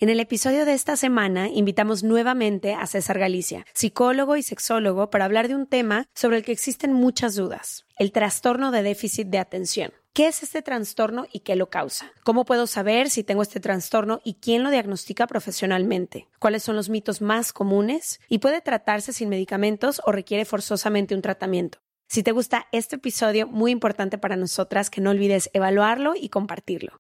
En el episodio de esta semana invitamos nuevamente a César Galicia, psicólogo y sexólogo, para hablar de un tema sobre el que existen muchas dudas: el trastorno de déficit de atención. ¿Qué es este trastorno y qué lo causa? ¿Cómo puedo saber si tengo este trastorno y quién lo diagnostica profesionalmente? ¿Cuáles son los mitos más comunes? ¿Y puede tratarse sin medicamentos o requiere forzosamente un tratamiento? Si te gusta este episodio, muy importante para nosotras que no olvides evaluarlo y compartirlo.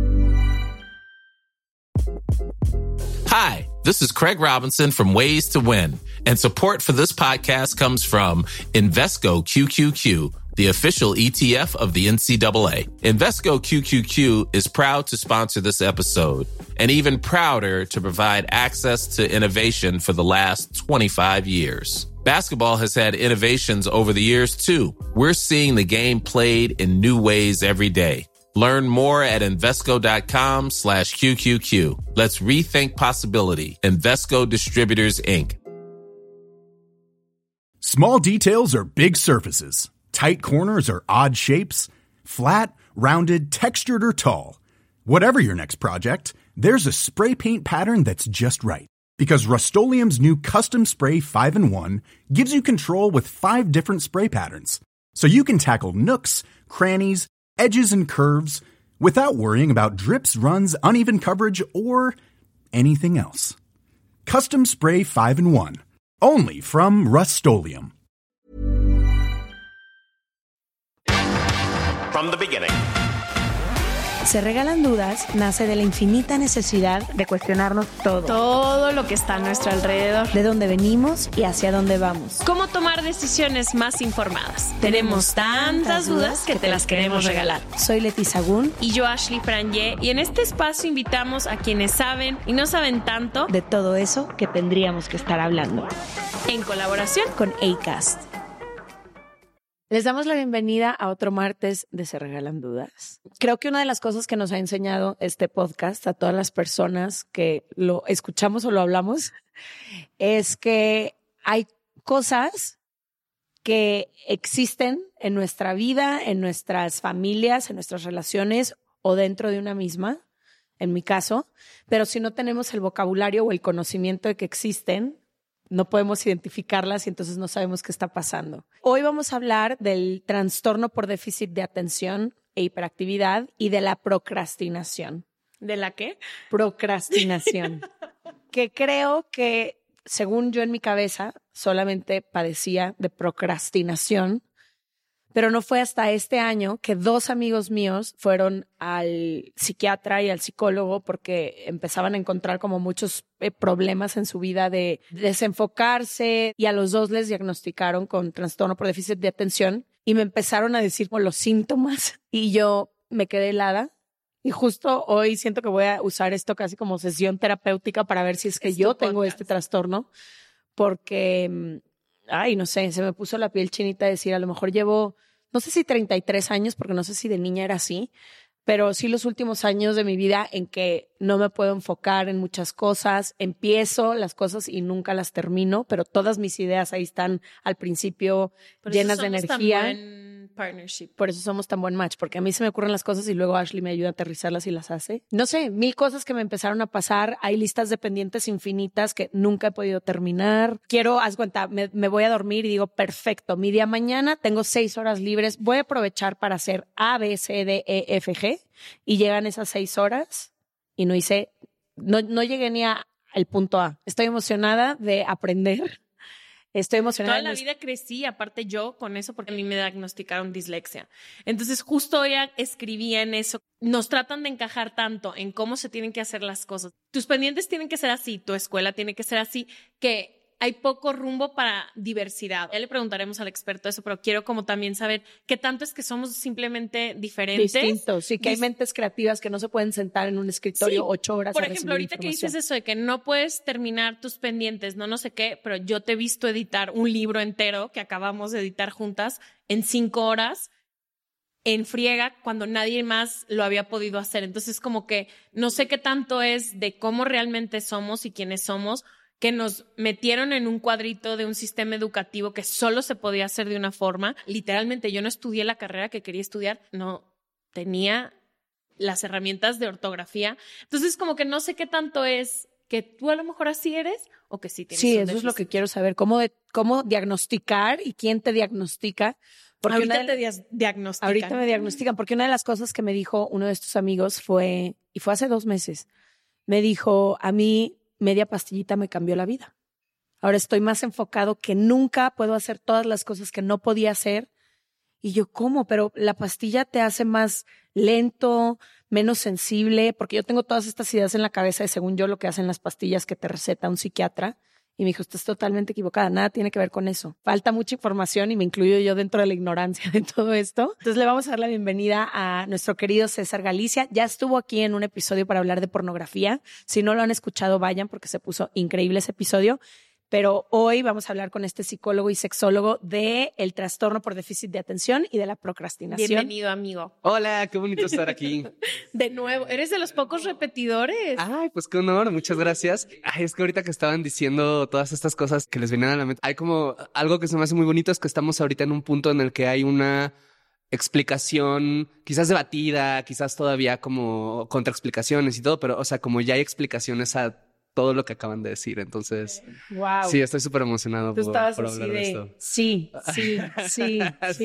Hi, this is Craig Robinson from Ways to Win, and support for this podcast comes from Invesco QQQ, the official ETF of the NCAA. Invesco QQQ is proud to sponsor this episode, and even prouder to provide access to innovation for the last 25 years. Basketball has had innovations over the years, too. We're seeing the game played in new ways every day. Learn more at Invesco.com/QQQ. Let's rethink possibility. Invesco Distributors, Inc. Small details are big surfaces. Tight corners are odd shapes. Flat, rounded, textured, or tall. Whatever your next project, there's a spray paint pattern that's just right. Because Rust-Oleum's new Custom Spray 5-in-1 gives you control with 5 different spray patterns. So you can tackle nooks, crannies, edges, and curves without worrying about drips, runs, uneven coverage, or anything else. Custom Spray 5-in-1. Only from Rust-Oleum. From the beginning. Se Regalan Dudas nace de la infinita necesidad de cuestionarnos todo lo que está a nuestro alrededor, de dónde venimos y hacia dónde vamos. cómo tomar decisiones más informadas. Tenemos tantas dudas que te las queremos regalar. Soy Leti Sagún Y yo, Ashley Franje, y en este espacio invitamos a quienes saben y no saben tanto, de todo eso que tendríamos que estar hablando, en colaboración con Acast. Les damos la bienvenida a otro martes de Se Regalan Dudas. Creo que una de las cosas que nos ha enseñado este podcast a todas las personas que lo escuchamos o lo hablamos es que hay cosas que existen en nuestra vida, en nuestras familias, en nuestras relaciones o dentro de una misma, en mi caso, pero si no tenemos el vocabulario o el conocimiento de que existen, no podemos identificarlas y entonces no sabemos qué está pasando. Hoy vamos a hablar del trastorno por déficit de atención e hiperactividad y de la procrastinación. ¿de la qué? Procrastinación. Que creo que, según yo en mi cabeza, solamente padecía de procrastinación, pero no fue hasta este año que 2 amigos míos fueron al psiquiatra y al psicólogo porque empezaban a encontrar como muchos problemas en su vida de desenfocarse, y a los 2 les diagnosticaron con trastorno por déficit de atención y me empezaron a decir como los síntomas y yo me quedé helada. Y justo hoy siento que voy a usar esto casi como sesión terapéutica para ver si es que yo tengo este trastorno, porque no sé, se me puso la piel chinita de decir, a lo mejor llevo, no sé si 33 años, porque no sé si de niña era así, pero sí los últimos años de mi vida en que no me puedo enfocar en muchas cosas. Empiezo las cosas y nunca las termino, pero todas mis ideas ahí están al principio llenas de energía. Tan buen partnership. Por eso somos tan buen match, porque a mí se me ocurren las cosas y luego Ashley me ayuda a aterrizarlas y las hace. No sé, 1000 cosas que me empezaron a pasar. Hay listas de pendientes infinitas que nunca he podido terminar. Haz cuenta, me voy a dormir y digo, perfecto, mi día mañana tengo 6 horas libres. Voy a aprovechar para hacer A, B, C, D, E, F, G. Y llegan esas 6 horas y no llegué ni al punto A. Estoy emocionada de aprender. Estoy emocionada. Toda la vida crecí, aparte yo, con eso, porque a mí me diagnosticaron dislexia. Entonces, justo hoy escribía en eso. Nos tratan de encajar tanto en cómo se tienen que hacer las cosas. Tus pendientes tienen que ser así, tu escuela tiene que ser así, que hay poco rumbo para diversidad. Ya le preguntaremos al experto eso, pero quiero como también saber qué tanto es que somos simplemente diferentes. Distintos, sí, que hay mentes creativas que no se pueden sentar en un escritorio 8 horas Por a ejemplo, recibir ahorita que información. dices eso de que no puedes terminar tus pendientes, no sé qué, pero yo te he visto editar un libro entero que acabamos de editar juntas en 5 horas en friega cuando nadie más lo había podido hacer. Entonces, como que no sé qué tanto es de cómo realmente somos y quiénes somos, que nos metieron en un cuadrito de un sistema educativo que solo se podía hacer de una forma. Literalmente, yo no estudié la carrera que quería estudiar, no tenía las herramientas de ortografía. Entonces, como que no sé qué tanto es que tú a lo mejor así eres o que sí tienes un Sí, eso déficit. es lo que quiero saber. ¿Cómo diagnosticar y quién te diagnostica? Porque Ahorita te diagnostican. ahorita me diagnostican, porque una de las cosas que me dijo uno de estos amigos fue hace 2 meses, me dijo, a mí media pastillita me cambió la vida. Ahora estoy más enfocado que nunca, puedo hacer todas las cosas que no podía hacer. Y yo, ¿cómo? Pero la pastilla te hace más lento, menos sensible, porque yo tengo todas estas ideas en la cabeza de según yo lo que hacen las pastillas que te receta un psiquiatra. Y me dijo, estás totalmente equivocada, nada tiene que ver con eso. Falta mucha información y me incluyo yo dentro de la ignorancia de todo esto. Entonces le vamos a dar la bienvenida a nuestro querido César Galicia. Ya estuvo aquí en un episodio para hablar de pornografía. Si no lo han escuchado, vayan porque se puso increíble ese episodio. Pero hoy vamos a hablar con este psicólogo y sexólogo de el trastorno por déficit de atención y de la procrastinación. Bienvenido, amigo. Hola, qué bonito estar aquí. De nuevo, eres de los pocos repetidores. Ay, pues qué honor, muchas gracias. Ay, es que ahorita que estaban diciendo todas estas cosas que les venían a la mente, hay como algo que se me hace muy bonito, es que estamos ahorita en un punto en el que hay una explicación quizás debatida, quizás todavía como contraexplicaciones y todo, pero o sea, como ya hay explicaciones a todo lo que acaban de decir. Entonces, Wow. sí, estoy súper emocionado Tú por estabas hablar así de esto. sí. Sí.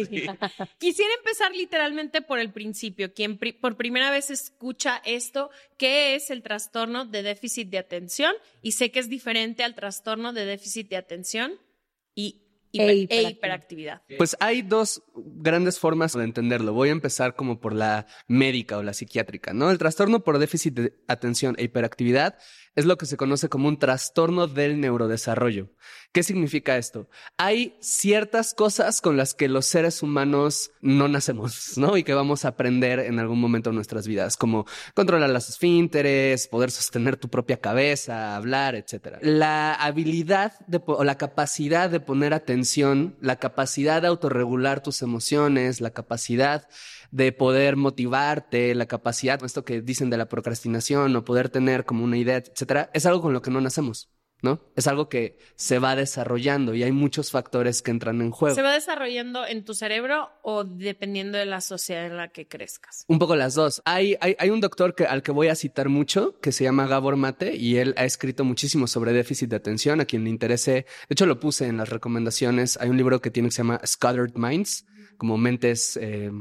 Quisiera empezar literalmente por el principio. Quien por primera vez escucha esto, ¿qué es el trastorno de déficit de atención? Y sé que es diferente al trastorno de déficit de atención e hiperactividad. Pues hay dos grandes formas de entenderlo. Voy a empezar como por la médica o la psiquiátrica, ¿no? El trastorno por déficit de atención e hiperactividad es lo que se conoce como un trastorno del neurodesarrollo. ¿Qué significa esto? Hay ciertas cosas con las que los seres humanos no nacemos, ¿no? Y que vamos a aprender en algún momento de nuestras vidas, como controlar las esfínteres, poder sostener tu propia cabeza, hablar, etc. La habilidad o la capacidad de poner atención, la capacidad de autorregular tus emociones, la capacidad de poder motivarte, la capacidad, esto que dicen de la procrastinación o poder tener como una idea, etcétera, es algo con lo que no nacemos, ¿no? Es algo que se va desarrollando y hay muchos factores que entran en juego. ¿Se va desarrollando en tu cerebro o dependiendo de la sociedad en la que crezcas? Un poco las dos. Hay un doctor al que voy a citar mucho, que se llama Gabor Mate, y él ha escrito muchísimo sobre déficit de atención. A quien le interese, de hecho lo puse en las recomendaciones. Hay un libro que tiene que se llama Scattered Minds, como mentes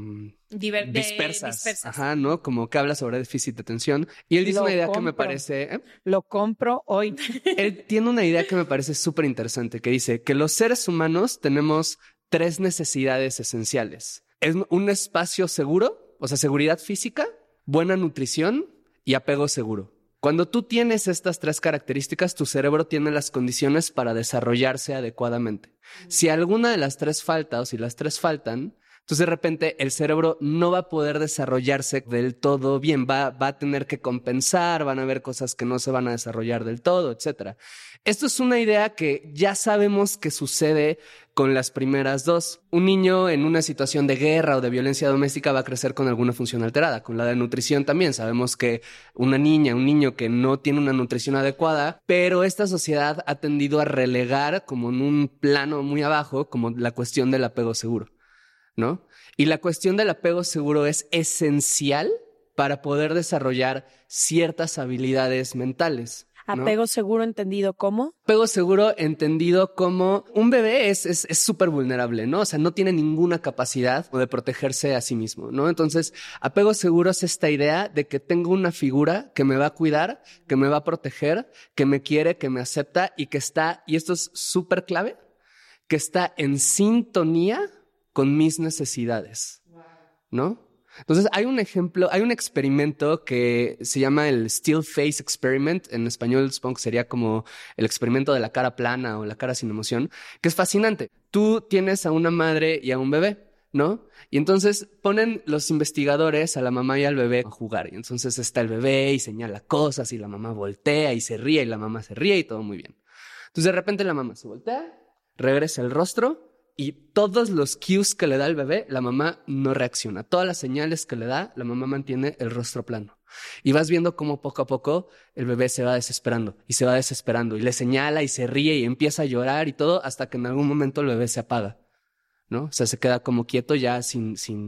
dispersas. Ajá, ¿no? Como que habla sobre déficit de atención. Y él dice una idea que me parece... Lo compro hoy. Él tiene una idea que me parece súper interesante, que dice que los seres humanos tenemos 3 necesidades esenciales. Es un espacio seguro, o sea, seguridad física, buena nutrición y apego seguro. Cuando tú tienes estas 3 características, tu cerebro tiene las condiciones para desarrollarse adecuadamente. Si alguna de las 3 falta o si las 3 faltan, entonces de repente el cerebro no va a poder desarrollarse del todo bien, va a tener que compensar, van a haber cosas que no se van a desarrollar del todo, etc. Esto es una idea que ya sabemos que sucede con las primeras 2. Un niño en una situación de guerra o de violencia doméstica va a crecer con alguna función alterada. Con la de nutrición también sabemos que una niña, un niño que no tiene una nutrición adecuada, pero esta sociedad ha tendido a relegar como en un plano muy abajo, como la cuestión del apego seguro, ¿no? Y la cuestión del apego seguro es esencial para poder desarrollar ciertas habilidades mentales, ¿no? Apego seguro entendido como... Apego seguro entendido como un bebé es súper vulnerable, ¿no? O sea, no tiene ninguna capacidad de protegerse a sí mismo, ¿no? Entonces, apego seguro es esta idea de que tengo una figura que me va a cuidar, que me va a proteger, que me quiere, que me acepta y que está, y esto es súper clave, que está en sintonía con mis necesidades, ¿no? Entonces hay un ejemplo, hay un experimento que se llama el Still Face Experiment. En español supongo que sería como el experimento de la cara plana o la cara sin emoción, que es fascinante. Tú tienes a una madre y a un bebé, ¿no? Y entonces ponen los investigadores a la mamá y al bebé a jugar. Y entonces está el bebé y señala cosas y la mamá voltea y se ríe y la mamá se ríe y todo muy bien. Entonces de repente la mamá se voltea, regresa el rostro y todos los cues que le da el bebé, la mamá no reacciona. Todas las señales que le da, la mamá mantiene el rostro plano. Y vas viendo cómo poco a poco el bebé se va desesperando y se va desesperando y le señala y se ríe y empieza a llorar y todo hasta que en algún momento el bebé se apaga, ¿no? O sea, se queda como quieto ya sin... Y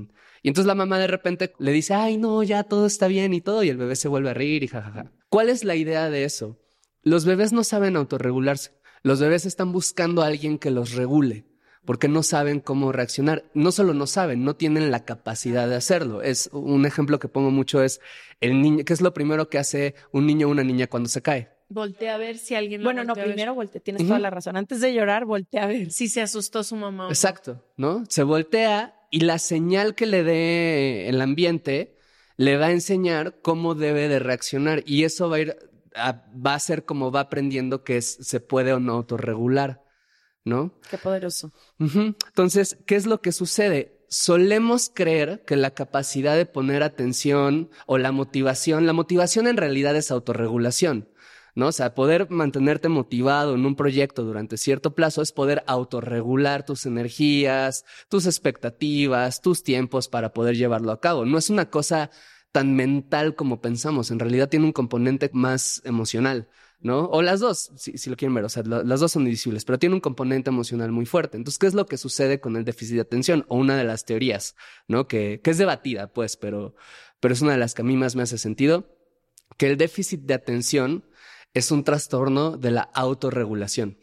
Y entonces la mamá de repente le dice, ay, no, ya todo está bien y todo, y el bebé se vuelve a reír y jajaja. ¿Cuál es la idea de eso? Los bebés no saben autorregularse. Los bebés están buscando a alguien que los regule, porque no saben cómo reaccionar. No solo no saben, no tienen la capacidad de hacerlo. Es un ejemplo que pongo mucho es el niño, ¿qué es lo primero que hace un niño o una niña cuando se cae? Voltea a ver si alguien lo Bueno, no, voltea a ver. primero voltea, tienes toda la razón. Antes de llorar, voltea a ver. Si se asustó su mamá o no. Exacto, ¿no? Se voltea y la señal que le dé el ambiente le va a enseñar cómo debe de reaccionar y eso va a ser como va aprendiendo que se puede o no autorregular, ¿no? Qué poderoso. Entonces, ¿qué es lo que sucede? Solemos creer que la capacidad de poner atención o la motivación en realidad es autorregulación, ¿no? O sea, poder mantenerte motivado en un proyecto durante cierto plazo es poder autorregular tus energías, tus expectativas, tus tiempos para poder llevarlo a cabo. No es una cosa tan mental como pensamos. En realidad tiene un componente más emocional, ¿no? O las dos, si lo quieren ver. O sea, las dos son divisibles, pero tiene un componente emocional muy fuerte. Entonces, ¿qué es lo que sucede con el déficit de atención? O una de las teorías, ¿no? Que es debatida, pues, pero es una de las que a mí más me hace sentido, que el déficit de atención es un trastorno de la autorregulación.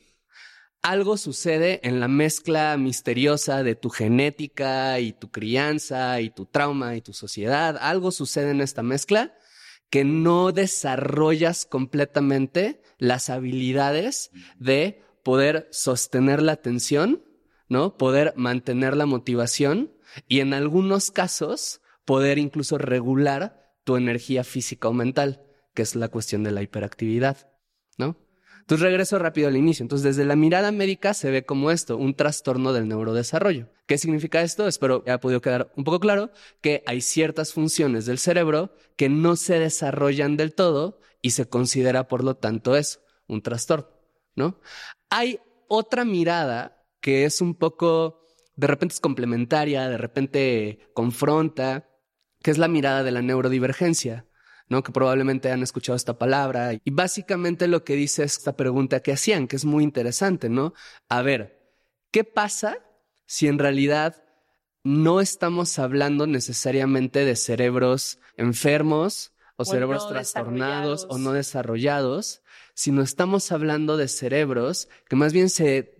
Algo sucede en la mezcla misteriosa de tu genética y tu crianza y tu trauma y tu sociedad. Algo sucede en esta mezcla que no desarrollas completamente las habilidades de poder sostener la atención, ¿no? Poder mantener la motivación y en algunos casos poder incluso regular tu energía física o mental, que es la cuestión de la hiperactividad, ¿no? Entonces regreso rápido al inicio. Entonces desde la mirada médica se ve como esto, un trastorno del neurodesarrollo. ¿Qué significa esto? Espero haya podido quedar un poco claro que hay ciertas funciones del cerebro que no se desarrollan del todo y se considera por lo tanto eso, un trastorno, ¿no? Hay otra mirada que es un poco, de repente es complementaria, de repente confronta, que es la mirada de la neurodivergencia, ¿no? Que probablemente han escuchado esta palabra. Y básicamente lo que dice esta pregunta que hacían, que es muy interesante, ¿no? A ver, ¿qué pasa si en realidad no estamos hablando necesariamente de cerebros enfermos o cerebros trastornados o no desarrollados, sino estamos hablando de cerebros que más bien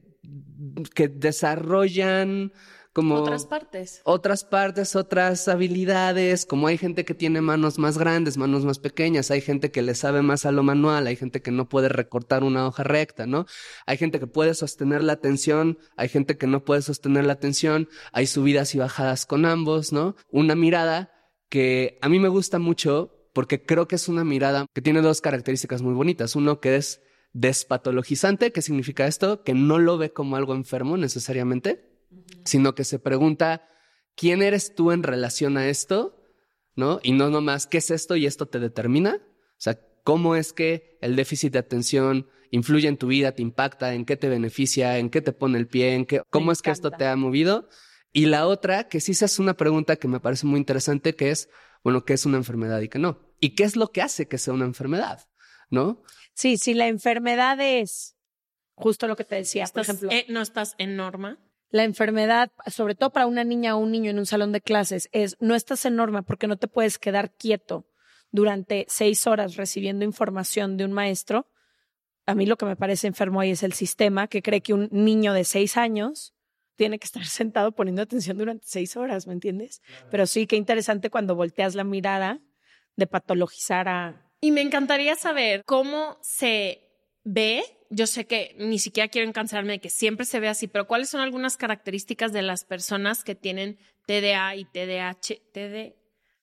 que desarrollan como otras partes, otras habilidades, como hay gente que tiene manos más grandes, manos más pequeñas, hay gente que le sabe más a lo manual, hay gente que no puede recortar una hoja recta, ¿no? Hay gente que puede sostener la atención, hay gente que no puede sostener la atención, hay subidas y bajadas con ambos, ¿no? Una mirada que a mí me gusta mucho porque creo que es una mirada que tiene dos características muy bonitas. Uno que es despatologizante. ¿Qué significa esto? Que no lo ve como algo enfermo necesariamente, sino que se pregunta, ¿quién eres tú en relación a esto? ¿No? Y no nomás, ¿qué es esto y esto te determina? O sea, ¿cómo es que el déficit de atención influye en tu vida, te impacta, en qué te beneficia, en qué te pone el pie, cómo es que esto te ha movido? Y la otra, que sí se hace una pregunta que me parece muy interesante, que es, bueno, ¿qué es una enfermedad y qué no? ¿Y qué es lo que hace que sea una enfermedad? ¿No? Sí, si la enfermedad es justo lo que te decía, por ejemplo. No estás en norma. La enfermedad, sobre todo para una niña o un niño en un salón de clases, es no estás en norma porque no te puedes quedar quieto durante 6 horas recibiendo información de un maestro. A mí lo que me parece enfermo ahí es el sistema que cree que un niño de 6 años tiene que estar sentado poniendo atención durante 6 horas, ¿me entiendes? Claro. Pero sí, qué interesante cuando volteas la mirada de patologizar a... Y me encantaría saber cómo se ve. Yo sé que ni siquiera quiero encansarme de que siempre se ve así, pero ¿cuáles son algunas características de las personas que tienen TDA y TDAH?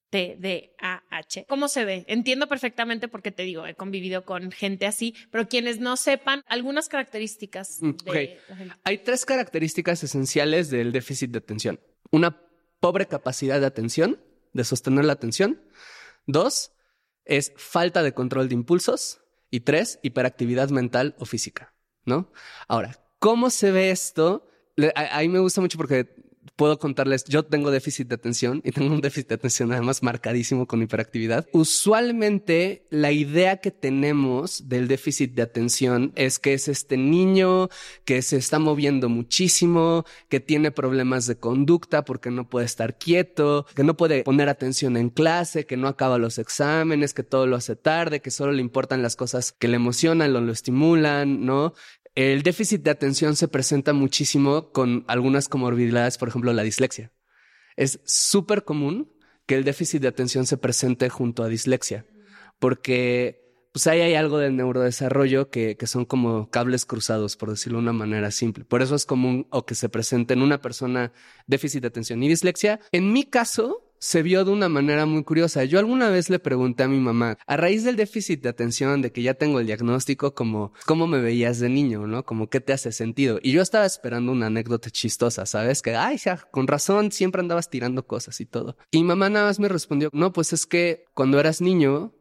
¿Cómo se ve? Entiendo perfectamente porque te digo, he convivido con gente así, pero quienes no sepan algunas características de la gente. Hay 3 características esenciales del déficit de atención. Una pobre capacidad de atención, de sostener la atención. 2, es falta de control de impulsos. Y 3, hiperactividad mental o física, ¿no? Ahora, ¿cómo se ve esto? A mí me gusta mucho porque puedo contarles, yo tengo déficit de atención y tengo un déficit de atención además marcadísimo con hiperactividad. Usualmente la idea que tenemos del déficit de atención es que es este niño que se está moviendo muchísimo, que tiene problemas de conducta porque no puede estar quieto, que no puede poner atención en clase, que no acaba los exámenes, que todo lo hace tarde, que solo le importan las cosas que le emocionan o lo estimulan, ¿no? El déficit de atención se presenta muchísimo con algunas comorbilidades, por ejemplo, la dislexia. Es súper común que el déficit de atención se presente junto a dislexia, porque pues ahí hay algo del neurodesarrollo que son como cables cruzados, por decirlo de una manera simple. Por eso es común o que se presente en una persona déficit de atención y dislexia. En mi caso, se vio de una manera muy curiosa. Yo alguna vez le pregunté a mi mamá, a raíz del déficit de atención, de que ya tengo el diagnóstico, como cómo me veías de niño, ¿no? Como qué te hace sentido. Y yo estaba esperando una anécdota chistosa, ¿sabes? Que, ay, ya, con razón, siempre andabas tirando cosas y todo. Y mi mamá nada más me respondió, no, pues es que cuando eras niño,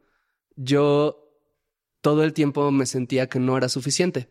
yo todo el tiempo me sentía que no era suficiente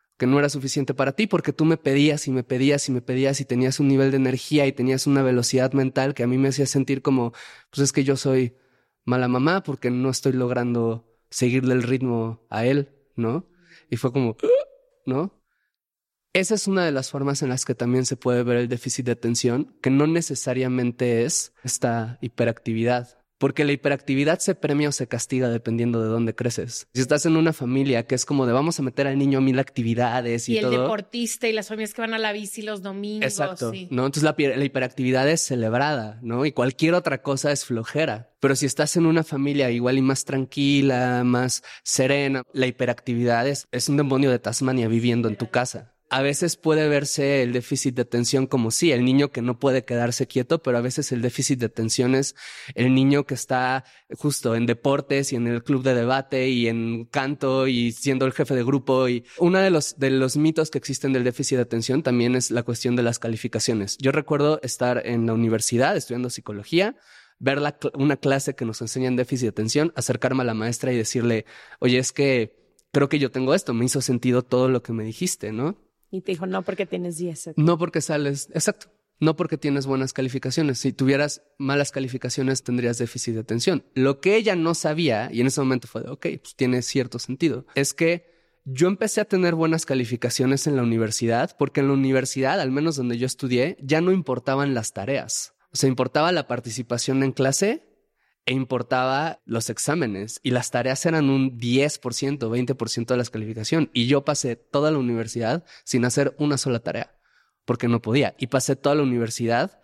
para ti, porque tú me pedías y me pedías y me pedías y tenías un nivel de energía y tenías una velocidad mental que a mí me hacía sentir como, pues es que yo soy mala mamá porque no estoy logrando seguirle el ritmo a él, ¿no? Y fue como, ¿no? Esa es una de las formas en las que también se puede ver el déficit de atención, que no necesariamente es esta hiperactividad. Porque la hiperactividad se premia o se castiga dependiendo de dónde creces. Si estás en una familia que es como de vamos a meter al niño a 1000 actividades y todo. Y el deportista y las familias que van a la bici los domingos. Exacto, sí. ¿no? Entonces la hiperactividad es celebrada, ¿no? Y cualquier otra cosa es flojera. Pero si estás en una familia igual y más tranquila, más serena, la hiperactividad es un demonio de Tasmania viviendo en tu casa. A veces puede verse el déficit de atención como sí, el niño que no puede quedarse quieto, pero a veces el déficit de atención es el niño que está justo en deportes y en el club de debate y en canto y siendo el jefe de grupo. Y uno de los mitos que existen del déficit de atención también es la cuestión de las calificaciones. Yo recuerdo estar en la universidad estudiando psicología, ver una clase que nos enseñan déficit de atención, acercarme a la maestra y decirle, oye, es que creo que yo tengo esto, me hizo sentido todo lo que me dijiste, ¿no? Y te dijo, no porque tienes 10. No porque sales, exacto, no porque tienes buenas calificaciones. Si tuvieras malas calificaciones tendrías déficit de atención. Lo que ella no sabía, y en ese momento fue de, ok, pues tiene cierto sentido, es que yo empecé a tener buenas calificaciones en la universidad porque en la universidad, al menos donde yo estudié, ya no importaban las tareas. O sea, importaba la participación en clase e importaba los exámenes y las tareas eran un 10%, 20% de la calificación. Y yo pasé toda la universidad sin hacer una sola tarea porque no podía. Y pasé toda la universidad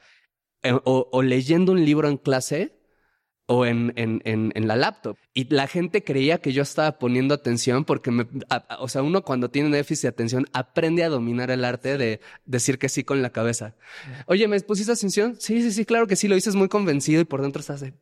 o leyendo un libro en clase o en la laptop. Y la gente creía que yo estaba poniendo atención porque o sea, uno cuando tiene déficit de atención aprende a dominar el arte de decir que sí con la cabeza. Oye, ¿me pusiste atención? Sí, claro que sí. Lo dices muy convencido y por dentro estás de...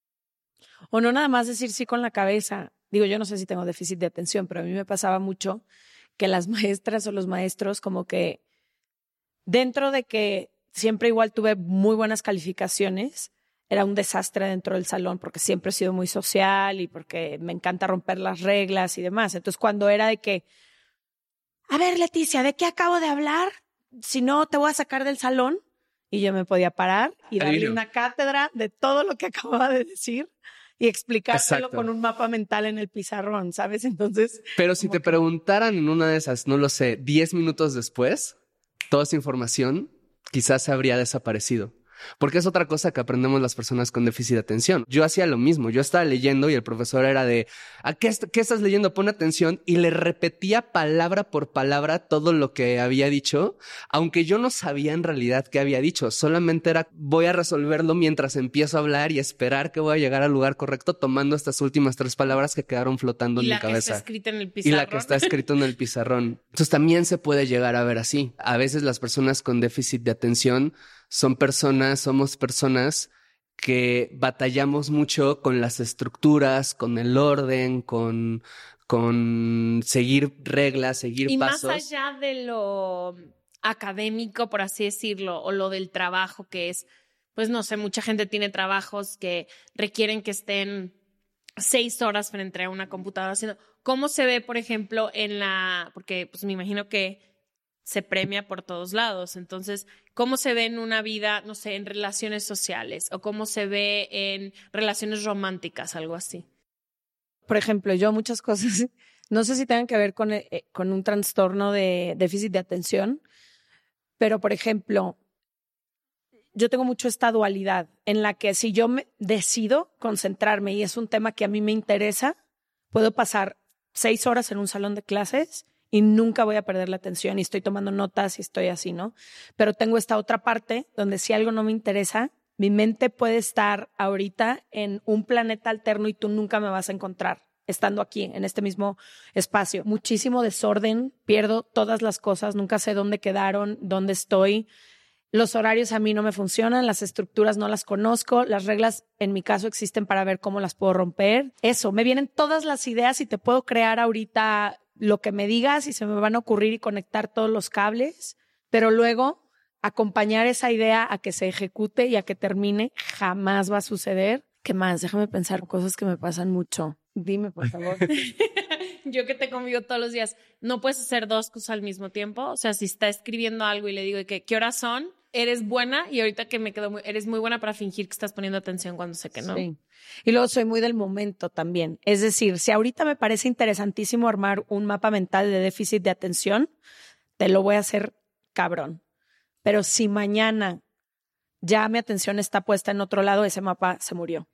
O no nada más decir sí con la cabeza. Digo, yo no sé si tengo déficit de atención, pero a mí me pasaba mucho que las maestras o los maestros como que dentro de que siempre igual tuve muy buenas calificaciones, era un desastre dentro del salón porque siempre he sido muy social y porque me encanta romper las reglas y demás. Entonces, cuando era de que, a ver, Leticia, ¿de qué acabo de hablar? Si no, te voy a sacar del salón. Y yo me podía parar y darle una cátedra de todo lo que acababa de decir y explicárselo con un mapa mental en el pizarrón, ¿sabes? Entonces... Pero si te preguntaran en una de esas, no lo sé, 10 minutos después, toda esa información quizás habría desaparecido. Porque es otra cosa que aprendemos las personas con déficit de atención. Yo hacía lo mismo. Yo estaba leyendo y el profesor era de, ¿qué estás leyendo? Pon atención. Y le repetía palabra por palabra todo lo que había dicho, aunque yo no sabía en realidad qué había dicho. Solamente era, voy a resolverlo mientras empiezo a hablar y esperar que voy a llegar al lugar correcto tomando estas últimas 3 palabras que quedaron flotando en mi cabeza. Y la que está escrita en el pizarrón. Y la que está escrita en el pizarrón. Entonces también se puede llegar a ver así. A veces las personas con déficit de atención somos personas que batallamos mucho con las estructuras, con el orden, con seguir reglas, seguir pasos. Y más allá de lo académico, por así decirlo, o lo del trabajo que es, pues no sé, mucha gente tiene trabajos que requieren que estén 6 horas frente a una computadora haciendo. ¿Cómo se ve, por ejemplo, porque pues me imagino que se premia por todos lados. Entonces, ¿cómo se ve en una vida, no sé, en relaciones sociales o cómo se ve en relaciones románticas, algo así? Por ejemplo, yo muchas cosas, no sé si tengan que ver con un trastorno de déficit de atención, pero por ejemplo, yo tengo mucho esta dualidad en la que si yo decido concentrarme y es un tema que a mí me interesa, puedo pasar 6 horas en un salón de clases y nunca voy a perder la atención y estoy tomando notas y estoy así, ¿no? Pero tengo esta otra parte donde si algo no me interesa, mi mente puede estar ahorita en un planeta alterno y tú nunca me vas a encontrar estando aquí, en este mismo espacio. Muchísimo desorden, pierdo todas las cosas, nunca sé dónde quedaron, dónde estoy. Los horarios a mí no me funcionan, las estructuras no las conozco, las reglas en mi caso existen para ver cómo las puedo romper. Eso, me vienen todas las ideas y te puedo crear ahorita lo que me digas y se me van a ocurrir y conectar todos los cables, pero luego acompañar esa idea a que se ejecute y a que termine jamás va a suceder. ¿Qué más? Déjame pensar cosas que me pasan mucho. Dime, por favor. Yo que te convivo todos los días, ¿no puedes hacer 2 cosas al mismo tiempo? O sea, si está escribiendo algo y le digo que ¿qué horas son? Eres buena y ahorita que me quedo eres muy buena para fingir que estás poniendo atención cuando sé que no. Sí. Y luego soy muy del momento también. Es decir, si ahorita me parece interesantísimo armar un mapa mental de déficit de atención, te lo voy a hacer cabrón. Pero si mañana ya mi atención está puesta en otro lado, ese mapa se murió.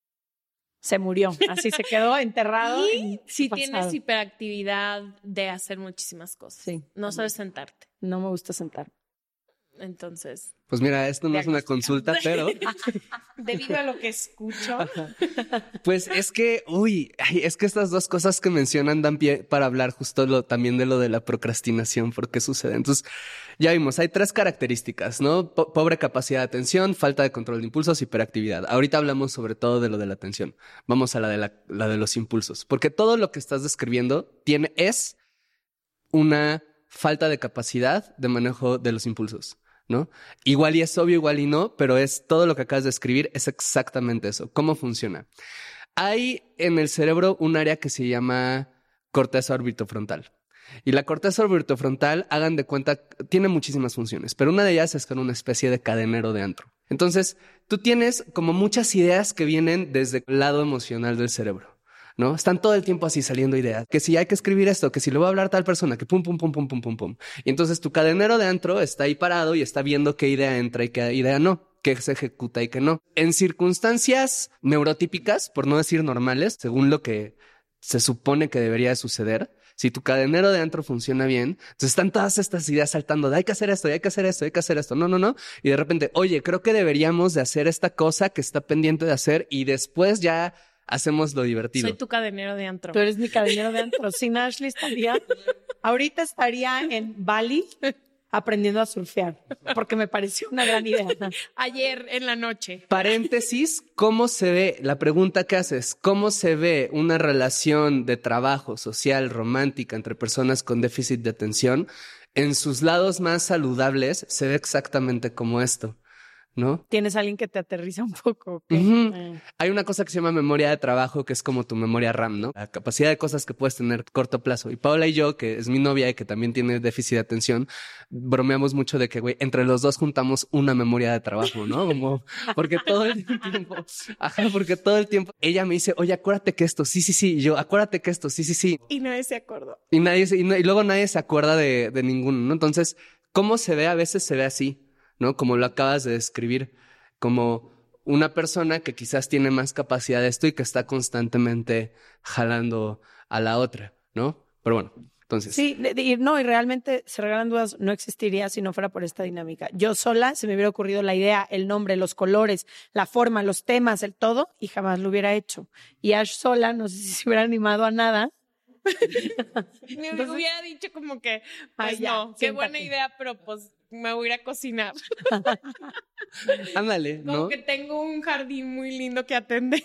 Se murió. Así se quedó enterrado. Y si tienes hiperactividad de hacer muchísimas cosas. Sí. No sabes sentarte. No me gusta sentar. Entonces. Pues mira, esto no es una consulta, pero debido a lo que escucho. Pues es que, es que estas 2 cosas que mencionan dan pie para hablar justo también de lo de la procrastinación, por qué sucede. Entonces, ya vimos, hay 3 características, ¿no? Pobre capacidad de atención, falta de control de impulsos, hiperactividad. Ahorita hablamos sobre todo de lo de la atención. Vamos a la de los impulsos, porque todo lo que estás describiendo es una falta de capacidad de manejo de los impulsos, ¿no? Igual y es obvio, igual y no, pero es todo lo que acabas de escribir, es exactamente eso. ¿Cómo funciona? Hay en el cerebro un área que se llama corteza orbitofrontal. Y la corteza orbitofrontal, hagan de cuenta, tiene muchísimas funciones, pero una de ellas es con una especie de cadenero de antro. Entonces, tú tienes como muchas ideas que vienen desde el lado emocional del cerebro, ¿no? Están todo el tiempo así saliendo ideas. Que si hay que escribir esto, que si le voy a hablar a tal persona, que pum, pum, pum, pum, pum, pum, pum. Y entonces tu cadenero de antro está ahí parado y está viendo qué idea entra y qué idea no, qué se ejecuta y qué no. En circunstancias neurotípicas, por no decir normales, según lo que se supone que debería de suceder, si tu cadenero de antro funciona bien, entonces están todas estas ideas saltando de hay que hacer esto, hay que hacer esto, hay que hacer esto. No. Y de repente, oye, creo que deberíamos de hacer esta cosa que está pendiente de hacer y después ya hacemos lo divertido. Soy tu cadenero de antro. Tú eres mi cadenero de antro. Sin Ashley ahorita estaría en Bali aprendiendo a surfear, porque me pareció una gran idea. Ayer en la noche. Paréntesis, ¿cómo se ve? La pregunta que haces, ¿cómo se ve una relación de trabajo social, romántica entre personas con déficit de atención? En sus lados más saludables se ve exactamente como esto, ¿no? ¿Tienes alguien que te aterriza un poco? ¿Okay? Uh-huh. Hay una cosa que se llama memoria de trabajo, que es como tu memoria RAM, ¿no? La capacidad de cosas que puedes tener a corto plazo. Y Paola y yo, que es mi novia y que también tiene déficit de atención, bromeamos mucho de que, güey, entre los dos juntamos una memoria de trabajo, ¿no? Como, porque todo el tiempo, ella me dice, oye, acuérdate que esto, sí. Y yo, acuérdate que esto, sí. Y nadie se acordó. Y luego nadie se acuerda de ninguno, ¿no? Entonces, ¿cómo se ve? A veces se ve así, ¿no? Como lo acabas de describir, como una persona que quizás tiene más capacidad de esto y que está constantemente jalando a la otra, ¿no? Pero bueno, entonces. Sí, y realmente Se Regalan Dudas no existiría si no fuera por esta dinámica. Yo sola se me hubiera ocurrido la idea, el nombre, los colores, la forma, los temas, el todo, y jamás lo hubiera hecho. Y Ash sola, no sé si se hubiera animado a nada. Me hubiera dicho como que, pues ya, no, qué siéntate. buena idea, pero pues me voy a ir a cocinar. Ándale, ¿no? Como que tengo un jardín muy lindo que atender.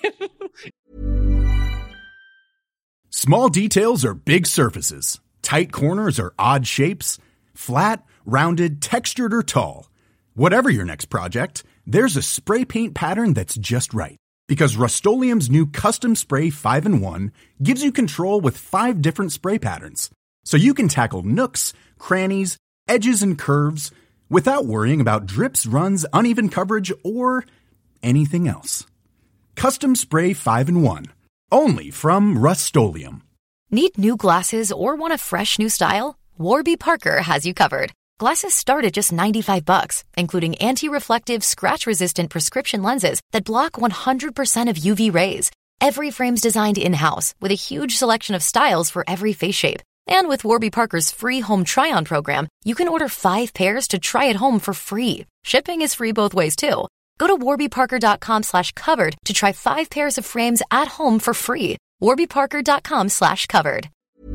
Small details are big surfaces. Tight corners are odd shapes. Flat, rounded, textured, or tall. Whatever your next project, there's a spray paint pattern that's just right. Because Rust-Oleum's new Custom Spray 5-in-1 gives you control with 5 different spray patterns. So you can tackle nooks, crannies, edges and curves without worrying about drips, runs, uneven coverage, or anything else. Custom Spray 5-in-1. Only from Rust-Oleum. Need new glasses or want a fresh new style? Warby Parker has you covered. Glasses start at just $95, including anti-reflective, scratch-resistant prescription lenses that block 100% of UV rays. Every frame's designed in-house with a huge selection of styles for every face shape. And with Warby Parker's free home try-on program, you can order 5 pairs to try at home for free. Shipping is free both ways, too. Go to warbyparker.com/covered to try 5 pairs of frames at home for free. warbyparker.com/covered.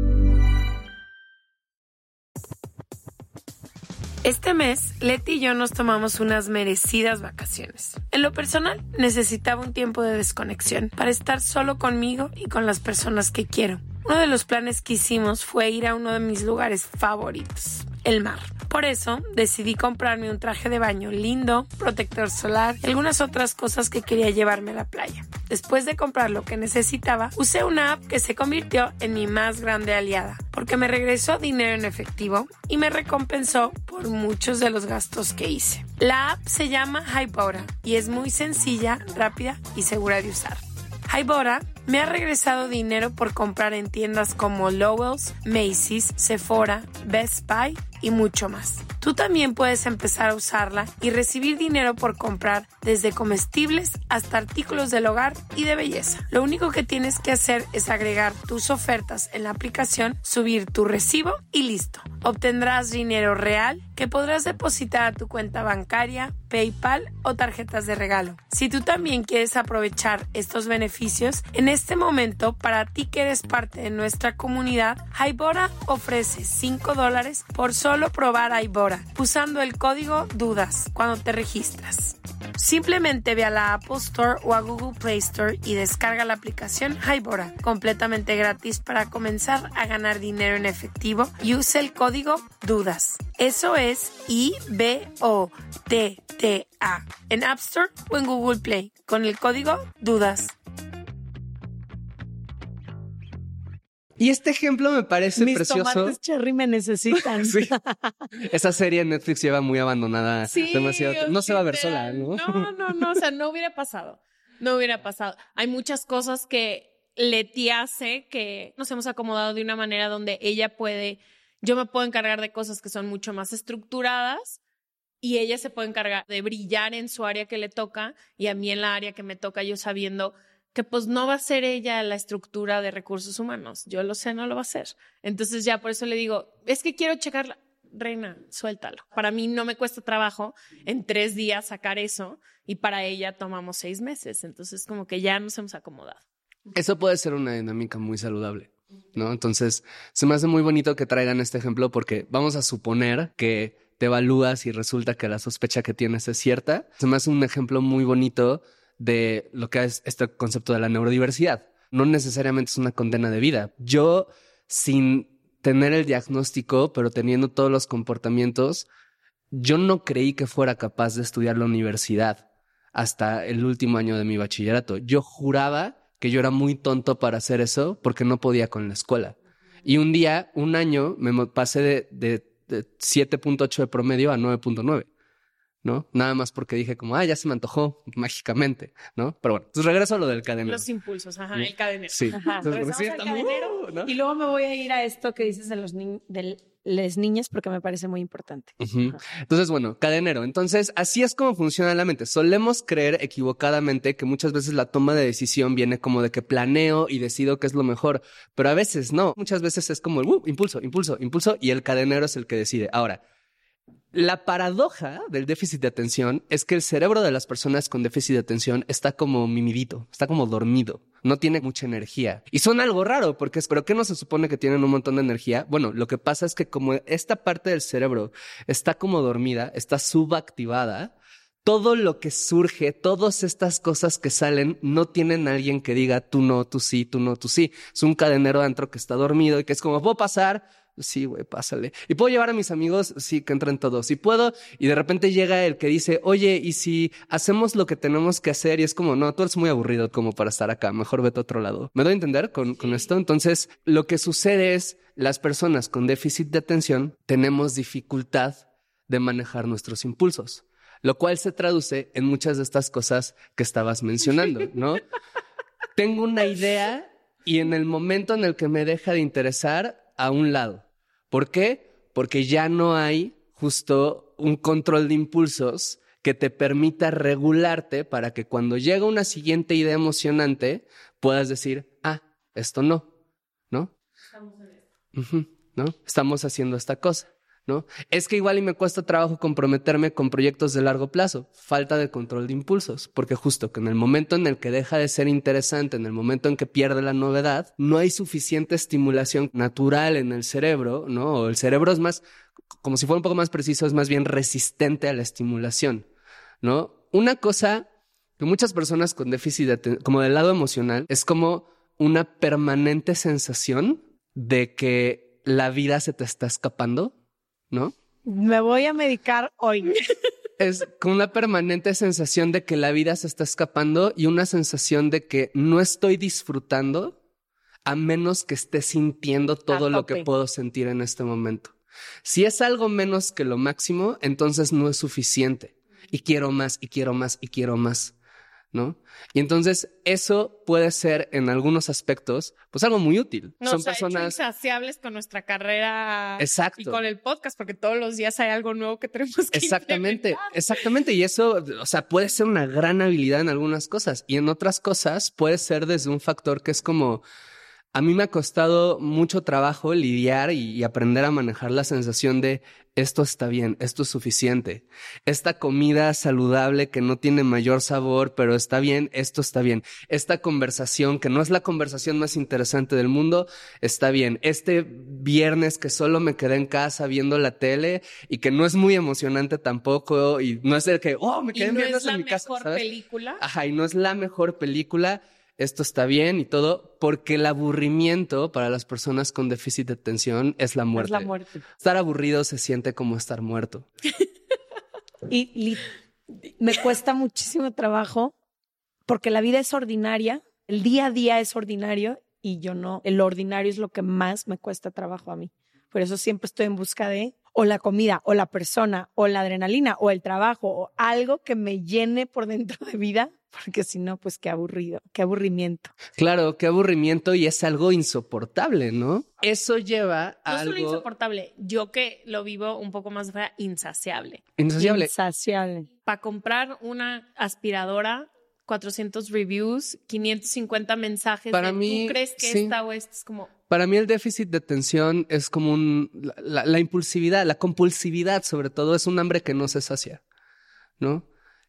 Este mes, Leti y yo nos tomamos unas merecidas vacaciones. En lo personal, necesitaba un tiempo de desconexión para estar solo conmigo y con las personas que quiero. Uno de los planes que hicimos fue ir a uno de mis lugares favoritos, el mar. Por eso, decidí comprarme un traje de baño lindo, protector solar y algunas otras cosas que quería llevarme a la playa. Después de comprar lo que necesitaba, usé una app que se convirtió en mi más grande aliada, porque me regresó dinero en efectivo y me recompensó por muchos de los gastos que hice. La app se llama Hybora y es muy sencilla, rápida y segura de usar. Hybora me ha regresado dinero por comprar en tiendas como Lowell's, Macy's, Sephora, Best Buy y mucho más. Tú también puedes empezar a usarla y recibir dinero por comprar desde comestibles hasta artículos del hogar y de belleza. Lo único que tienes que hacer es agregar tus ofertas en la aplicación, subir tu recibo y listo. Obtendrás dinero real que podrás depositar a tu cuenta bancaria, PayPal o tarjetas de regalo. Si tú también quieres aprovechar estos beneficios, en este momento, para ti que eres parte de nuestra comunidad, Hybora ofrece $5 por solo probar Hybora, usando el código DUDAS cuando te registras. Simplemente ve a la Apple Store o a Google Play Store y descarga la aplicación Hybora, completamente gratis para comenzar a ganar dinero en efectivo, y usa el código DUDAS. Eso es IBOTTA en App Store o en Google Play con el código DUDAS. Y este ejemplo me parece precioso. Mis tomates cherry me necesitan. Sí. Esa serie en Netflix lleva muy abandonada. Sí, demasiado. No se va a ver sola, ¿no? No, o sea, no hubiera pasado. No hubiera pasado. Hay muchas cosas que Leti hace que nos hemos acomodado de una manera donde ella puede, yo me puedo encargar de cosas que son mucho más estructuradas y ella se puede encargar de brillar en su área que le toca y a mí en la área que me toca, yo sabiendo que pues no va a ser ella la estructura de recursos humanos. Yo lo sé, no lo va a hacer. Entonces ya por eso le digo, es que quiero checarla. Reina, suéltalo. Para mí no me cuesta trabajo en 3 días sacar eso y para ella tomamos 6 meses. Entonces como que ya nos hemos acomodado. Eso puede ser una dinámica muy saludable, ¿no? Entonces se me hace muy bonito que traigan este ejemplo porque vamos a suponer que te evalúas y resulta que la sospecha que tienes es cierta. Se me hace un ejemplo muy bonito de lo que es este concepto de la neurodiversidad. No necesariamente es una condena de vida. Yo, sin tener el diagnóstico, pero teniendo todos los comportamientos, yo no creí que fuera capaz de estudiar la universidad hasta el último año de mi bachillerato. Yo juraba que yo era muy tonto para hacer eso porque no podía con la escuela. Y un día, un año, me pasé de 7.8 de promedio a 9.9. ¿No? Nada más porque dije como, ya se me antojó mágicamente, ¿no? Pero bueno, entonces regreso a lo del cadenero. Los impulsos, el cadenero. Sí. Ajá. Entonces, Regresamos al cadenero, ¿no? Y luego me voy a ir a esto que dices de las niñas porque me parece muy importante. Uh-huh. Entonces, bueno, cadenero. Entonces, así es como funciona la mente. Solemos creer equivocadamente que muchas veces la toma de decisión viene como de que planeo y decido qué es lo mejor, pero a veces no. Muchas veces es como el impulso, y el cadenero es el que decide. Ahora, la paradoja del déficit de atención es que el cerebro de las personas con déficit de atención está como mimidito, está como dormido, no tiene mucha energía. Y suena algo raro porque ¿pero qué no se supone que tienen un montón de energía? Bueno, lo que pasa es que como esta parte del cerebro está como dormida, está subactivada, todo lo que surge, todas estas cosas que salen, no tienen a alguien que diga tú no, tú sí, tú no, tú sí. Es un cadenero adentro que está dormido y que es como, ¿puedo pasar? Sí, güey, pásale. ¿Y puedo llevar a mis amigos? Sí, que entren todos. ¿Y puedo? Y de repente llega el que dice, oye, ¿y si hacemos lo que tenemos que hacer? Y es como, no, tú eres muy aburrido como para estar acá. Mejor vete a otro lado. ¿Me doy a entender con esto? Entonces, lo que sucede es, las personas con déficit de atención tenemos dificultad de manejar nuestros impulsos, lo cual se traduce en muchas de estas cosas que estabas mencionando, ¿no? Tengo una idea y en el momento en el que me deja de interesar, a un lado. ¿Por qué? Porque ya no hay justo un control de impulsos que te permita regularte para que cuando llega una siguiente idea emocionante puedas decir, esto no, ¿no? Estamos en esto. ¿No? Estamos haciendo esta cosa, ¿no? Es que igual y me cuesta trabajo comprometerme con proyectos de largo plazo. Falta de control de impulsos. Porque justo que en el momento en el que deja de ser interesante, en el momento en que pierde la novedad, no hay suficiente estimulación natural en el cerebro, ¿no? O el cerebro es más, como si fuera un poco más preciso, es más bien resistente a la estimulación, ¿no? Una cosa que muchas personas con déficit de atención, como del lado emocional, es como una permanente sensación de que la vida se te está escapando, ¿no? Me voy a medicar hoy. Es como una permanente sensación de que la vida se está escapando y una sensación de que no estoy disfrutando a menos que esté sintiendo todo lo que puedo sentir en este momento. Si es algo menos que lo máximo, entonces no es suficiente. Y quiero más, y quiero más, y quiero más, ¿no? Y entonces eso puede ser en algunos aspectos pues algo muy útil. Son personas insaciables con nuestra carrera. Exacto. Y con el podcast, porque todos los días hay algo nuevo que tenemos que Exactamente. Y eso, o sea, puede ser una gran habilidad en algunas cosas y en otras cosas puede ser desde un factor que es como... A mí me ha costado mucho trabajo lidiar y aprender a manejar la sensación de esto está bien, esto es suficiente. Esta comida saludable que no tiene mayor sabor, pero está bien, esto está bien. Esta conversación que no es la conversación más interesante del mundo, está bien. Este viernes que solo me quedé en casa viendo la tele y que no es muy emocionante tampoco y no es el que, me quedé viendo eso en mi casa. ¿Y no es la mejor película? Ajá, y no es la mejor película. Esto está bien y todo, porque el aburrimiento para las personas con déficit de atención es la muerte. Es la muerte. Estar aburrido se siente como estar muerto. Y me cuesta muchísimo trabajo porque la vida es ordinaria, el día a día es ordinario y yo no. El ordinario es lo que más me cuesta trabajo a mí. Por eso siempre estoy en busca de o la comida, o la persona, o la adrenalina, o el trabajo, o algo que me llene por dentro de vida, porque si no, pues qué aburrido, qué aburrimiento. Claro, qué aburrimiento y es algo insoportable, ¿no? Eso lleva a algo... No solo insoportable, yo que lo vivo un poco más insaciable. Insaciable. Para comprar una aspiradora, 400 reviews, 550 mensajes. Para mí, ¿tú crees que esta o esta es como...? Para mí el déficit de atención es como la impulsividad, la compulsividad sobre todo, es un hambre que no se sacia, ¿no?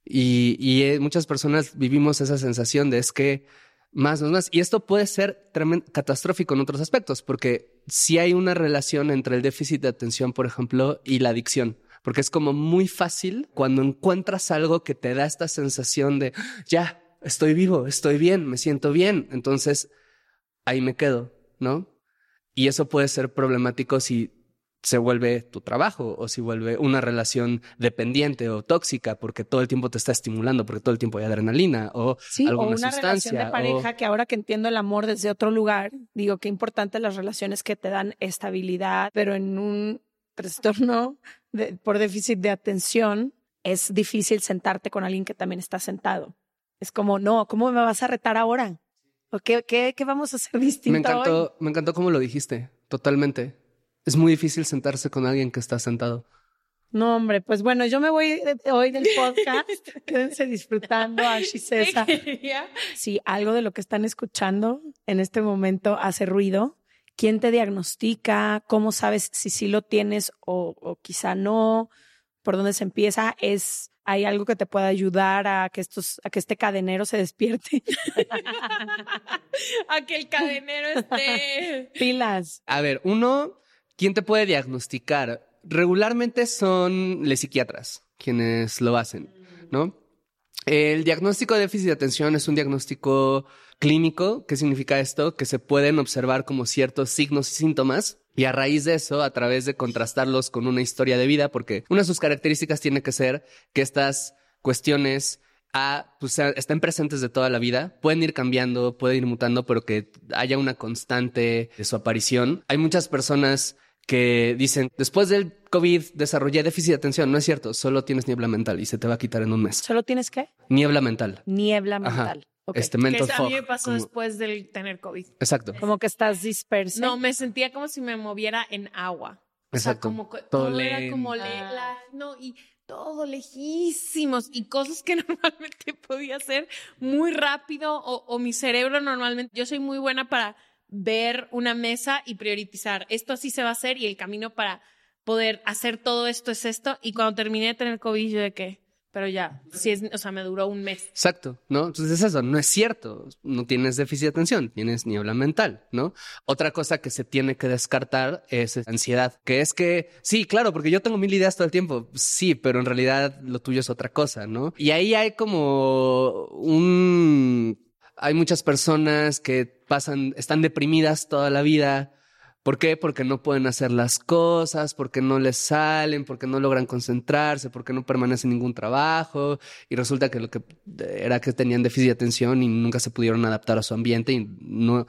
Y muchas personas vivimos esa sensación de es que más. Y esto puede ser catastrófico en otros aspectos, porque sí hay una relación entre el déficit de atención, por ejemplo, y la adicción. Porque es como muy fácil cuando encuentras algo que te da esta sensación de ya, estoy vivo, estoy bien, me siento bien. Entonces ahí me quedo, ¿no? Y eso puede ser problemático si se vuelve tu trabajo o si vuelve una relación dependiente o tóxica porque todo el tiempo te está estimulando, porque todo el tiempo hay adrenalina o alguna sustancia. Sí, o una relación de pareja que ahora que entiendo el amor desde otro lugar, digo qué importante las relaciones que te dan estabilidad, pero en un trastorno por déficit de atención es difícil sentarte con alguien que también está sentado. Es como, no, ¿cómo me vas a retar ahora? ¿O qué vamos a hacer distinto hoy? Me encantó cómo lo dijiste, totalmente. Es muy difícil sentarse con alguien que está sentado. No, hombre, pues bueno, yo me voy hoy del podcast. Quédense disfrutando a César. Si algo de lo que están escuchando en este momento hace ruido, ¿quién te diagnostica? ¿Cómo sabes si sí lo tienes o quizá no? ¿Por dónde se empieza? ¿Hay algo que te pueda ayudar a que este cadenero se despierte? A que el cadenero esté... Pilas. A ver, ¿quién te puede diagnosticar? Regularmente son los psiquiatras quienes lo hacen, ¿no? El diagnóstico de déficit de atención es un diagnóstico clínico. ¿Qué significa esto? Que se pueden observar como ciertos signos y síntomas y a raíz de eso, a través de contrastarlos con una historia de vida, porque una de sus características tiene que ser que estas cuestiones pues, estén presentes de toda la vida, pueden ir cambiando, pueden ir mutando, pero que haya una constante de su aparición. Hay muchas personas que dicen, después del COVID desarrollé déficit de atención. No es cierto, solo tienes niebla mental y se te va a quitar en un mes. ¿Solo tienes qué? Niebla mental. Niebla Ajá. mental. Okay. Mental Que a fog. mí me pasó después del tener COVID. Exacto. Como que estás disperso. No, me sentía como si me moviera en agua. O sea, Exacto. como que Todo todo era lento. como no, y todo lejísimos y cosas que normalmente podía hacer muy rápido o mi cerebro normalmente. Yo soy muy buena para ver una mesa y priorizar. Esto así se va a hacer y el camino para poder hacer todo esto es esto. Y cuando terminé de tener COVID, yo de qué, pero ya, sí es, o sea, me duró un mes. Exacto, ¿no? Entonces eso no es cierto. No tienes déficit de atención, tienes niebla mental, ¿no? Otra cosa que se tiene que descartar es ansiedad, que es que, sí, claro, porque yo tengo 1000 ideas todo el tiempo. Sí, pero en realidad lo tuyo es otra cosa, ¿no? Y ahí hay como hay muchas personas que están deprimidas toda la vida. ¿Por qué? Porque no pueden hacer las cosas, porque no les salen, porque no logran concentrarse, porque no permanecen en ningún trabajo. Y resulta que lo que era que tenían déficit de atención y nunca se pudieron adaptar a su ambiente. Y no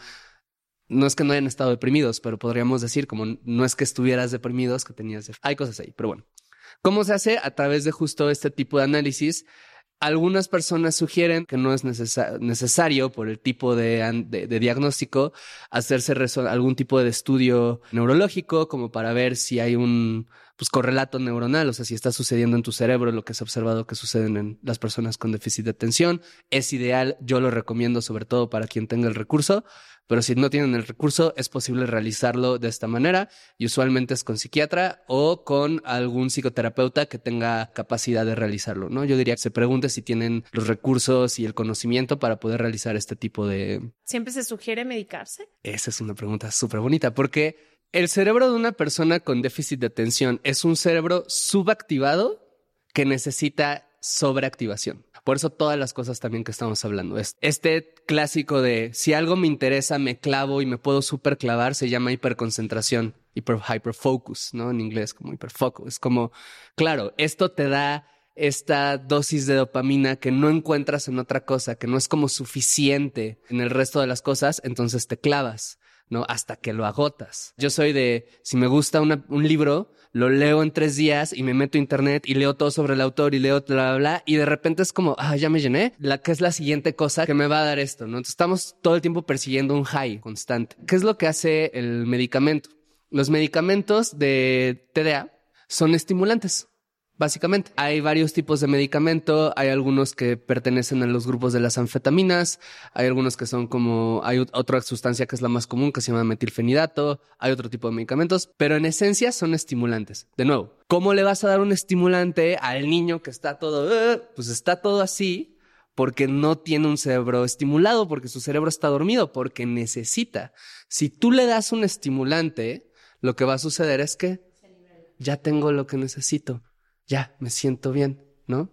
es que no hayan estado deprimidos, pero podríamos decir como no es que estuvieras deprimidos, que tenías... Hay cosas ahí, pero bueno. ¿Cómo se hace? A través de justo este tipo de análisis. Algunas personas sugieren que no es necesario por el tipo de diagnóstico hacerse algún tipo de estudio neurológico como para ver si hay un correlato neuronal, o sea, si está sucediendo en tu cerebro lo que se ha observado que suceden en las personas con déficit de atención. Es ideal, yo lo recomiendo sobre todo para quien tenga el recurso, pero si no tienen el recurso es posible realizarlo de esta manera y usualmente es con psiquiatra o con algún psicoterapeuta que tenga capacidad de realizarlo, ¿no? Yo diría que se pregunte si tienen los recursos y el conocimiento para poder realizar este tipo de... ¿Siempre se sugiere medicarse? Esa es una pregunta súper bonita porque el cerebro de una persona con déficit de atención es un cerebro subactivado que necesita sobreactivación. Por eso todas las cosas también que estamos hablando. Este clásico de si algo me interesa, me clavo y me puedo súper clavar, se llama hiperconcentración, hyperfocus, ¿no? En inglés como hiperfoco. Es como, claro, esto te da esta dosis de dopamina que no encuentras en otra cosa, que no es como suficiente en el resto de las cosas, entonces te clavas, ¿no? Hasta que lo agotas. Yo soy de, si me gusta un libro, lo leo en 3 días y me meto a internet y leo todo sobre el autor y leo bla, bla, bla. Y de repente es como, ya me llené. ¿Qué es la siguiente cosa que me va a dar esto, no? Entonces estamos todo el tiempo persiguiendo un high constante. ¿Qué es lo que hace el medicamento? Los medicamentos de TDA son estimulantes. Básicamente, hay varios tipos de medicamento, hay algunos que pertenecen a los grupos de las anfetaminas, hay algunos que son como, hay otra sustancia que es la más común que se llama metilfenidato, hay otro tipo de medicamentos, pero en esencia son estimulantes. De nuevo, ¿cómo le vas a dar un estimulante al niño que está todo, pues está todo así porque no tiene un cerebro estimulado, porque su cerebro está dormido, porque necesita? Si tú le das un estimulante, lo que va a suceder es que ya tengo lo que necesito. Ya, me siento bien, ¿no?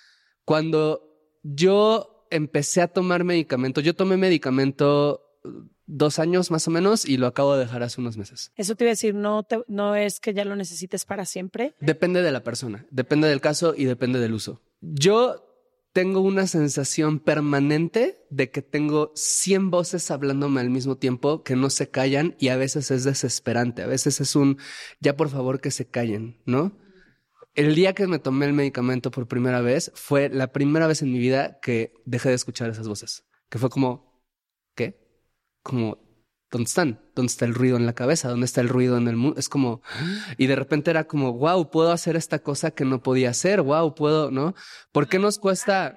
Cuando yo empecé a tomar medicamento, yo tomé medicamento 2 años más o menos y lo acabo de dejar hace unos meses. Eso te iba a decir, no es que ya lo necesites para siempre. Depende de la persona, depende del caso y depende del uso. Yo tengo una sensación permanente de que tengo 100 voces hablándome al mismo tiempo que no se callan y a veces es desesperante, a veces es ya por favor que se callen, ¿no? El día que me tomé el medicamento por primera vez fue la primera vez en mi vida que dejé de escuchar esas voces. Que fue como, ¿qué? Como, ¿dónde están? ¿Dónde está el ruido en la cabeza? ¿Dónde está el ruido en el mundo? Es como, y de repente era como, wow, puedo hacer esta cosa que no podía hacer. Wow, puedo, ¿no? ¿Por qué nos cuesta